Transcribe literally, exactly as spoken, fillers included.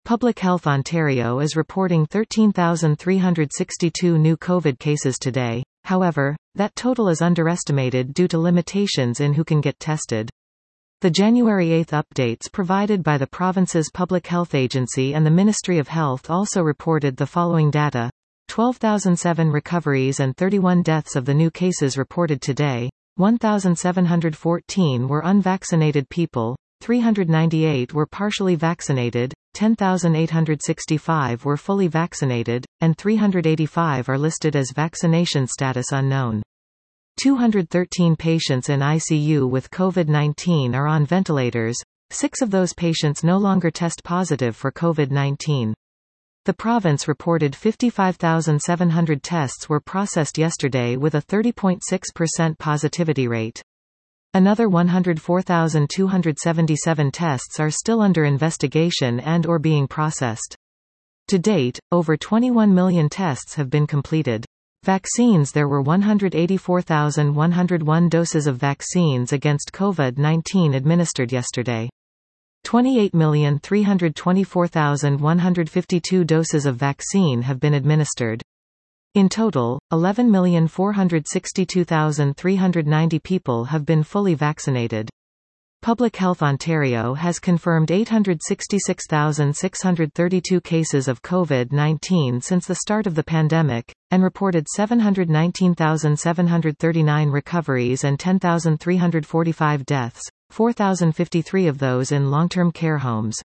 Public Health Ontario is reporting thirteen thousand three hundred sixty-two new COVID cases today. However, that total is underestimated due to limitations in who can get tested. The January eighth updates provided by the province's Public Health Agency and the Ministry of Health also reported the following data. twelve thousand seven recoveries and thirty-one deaths. Of the new cases reported today, one thousand seven hundred fourteen were unvaccinated people, three hundred ninety-eight were partially vaccinated, ten thousand eight hundred sixty-five were fully vaccinated, and three hundred eighty-five are listed as vaccination status unknown. two hundred thirteen patients in I C U with COVID nineteen are on ventilators. Six of those patients no longer test positive for COVID nineteen. The province reported fifty-five thousand seven hundred tests were processed yesterday with a thirty point six percent positivity rate. Another one hundred four thousand two hundred seventy-seven tests are still under investigation and or being processed. To date, over twenty-one million tests have been completed. Vaccines. There were one hundred eighty-four thousand one hundred one doses of vaccines against COVID nineteen administered yesterday. twenty-eight million three hundred twenty-four thousand one hundred fifty-two doses of vaccine have been administered. In total, eleven million four hundred sixty-two thousand three hundred ninety people have been fully vaccinated. Public Health Ontario has confirmed eight hundred sixty-six thousand six hundred thirty-two cases of COVID nineteen since the start of the pandemic, and reported seven hundred nineteen thousand seven hundred thirty-nine recoveries and ten thousand three hundred forty-five deaths, four thousand fifty-three of those in long-term care homes.